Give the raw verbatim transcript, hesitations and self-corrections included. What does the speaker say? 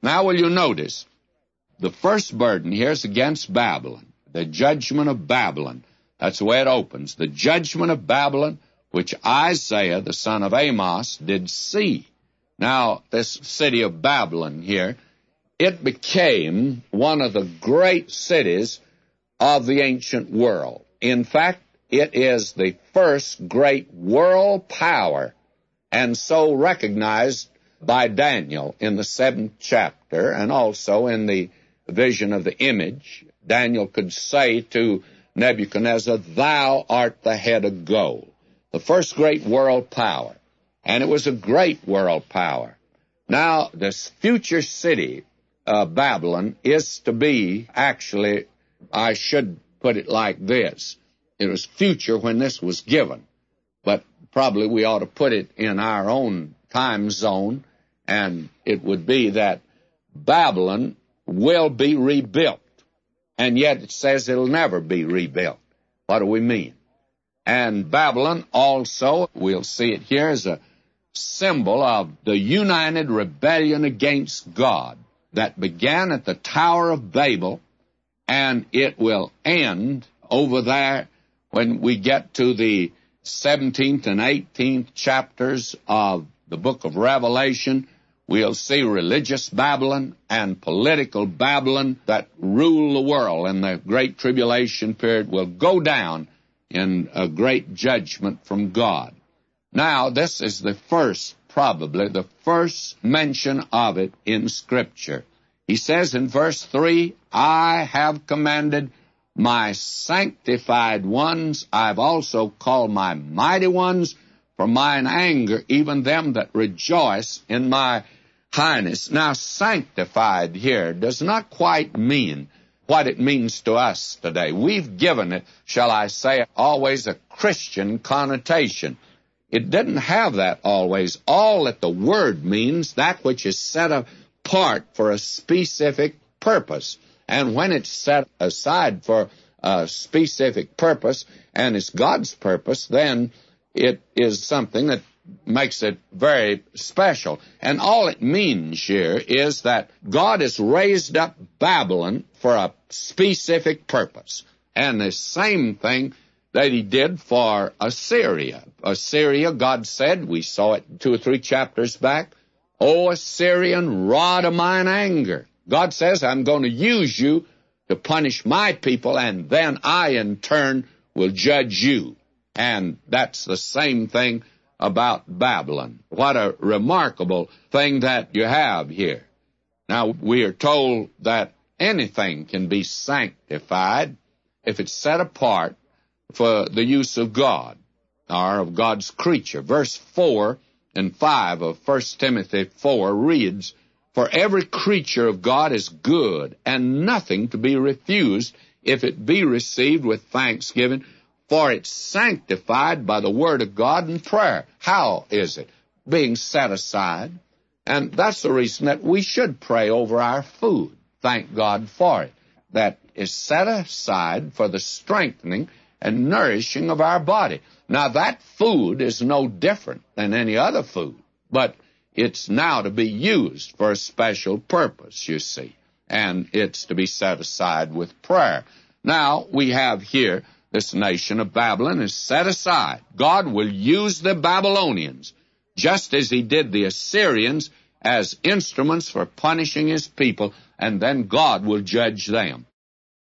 Now will you notice, the first burden here is against Babylon, the judgment of Babylon. That's the way it opens. The judgment of Babylon, which Isaiah, the son of Amos, did see. Now, this city of Babylon here, it became one of the great cities of the ancient world. In fact, it is the first great world power, and so recognized by Daniel in the seventh chapter, and also in the vision of the image. Daniel could say to Nebuchadnezzar, "Thou art the head of gold," the first great world power. And it was a great world power. Now, this future city, uh, Babylon, is to be, actually, I should put it like this. It was future when this was given, but probably we ought to put it in our own time zone, and it would be that Babylon will be rebuilt. And yet it says it'll never be rebuilt. What do we mean? And Babylon also, we'll see it here, is a symbol of the united rebellion against God that began at the Tower of Babel, and it will end over there when we get to the seventeenth and eighteenth chapters of the book of Revelation. We'll see religious Babylon and political Babylon that rule the world, and the great tribulation period will go down in a great judgment from God. Now, this is the first, probably the first mention of it in Scripture. He says in verse three, "I have commanded my sanctified ones, I've also called my mighty ones, for mine anger, even them that rejoice in my highness." Now, sanctified here does not quite mean what it means to us today. We've given it, shall I say, always a Christian connotation. It didn't have that always. All that the word means, that which is set apart for a specific purpose. And when it's set aside for a specific purpose, and it's God's purpose, then it is something that makes it very special. And all it means here is that God has raised up Babylon for a specific purpose. And the same thing that he did for Assyria. Assyria, God said, we saw it two or three chapters back, "O Assyrian, rod of mine anger." God says, I'm going to use you to punish my people, and then I, in turn, will judge you. And that's the same thing about Babylon. What a remarkable thing that you have here. Now, we are told that anything can be sanctified if it's set apart for the use of God, or of God's creature. Verse four and five of First Timothy four reads, "For every creature of God is good, and nothing to be refused, if it be received with thanksgiving, for it's sanctified by the word of God and prayer." How is it? Being set aside. And that's the reason that we should pray over our food. Thank God for it. That is set aside for the strengthening and nourishing of our body. Now, that food is no different than any other food, but it's now to be used for a special purpose, you see, and it's to be set aside with prayer. Now, we have here this nation of Babylon is set aside. God will use the Babylonians, just as he did the Assyrians, as instruments for punishing his people, and then God will judge them.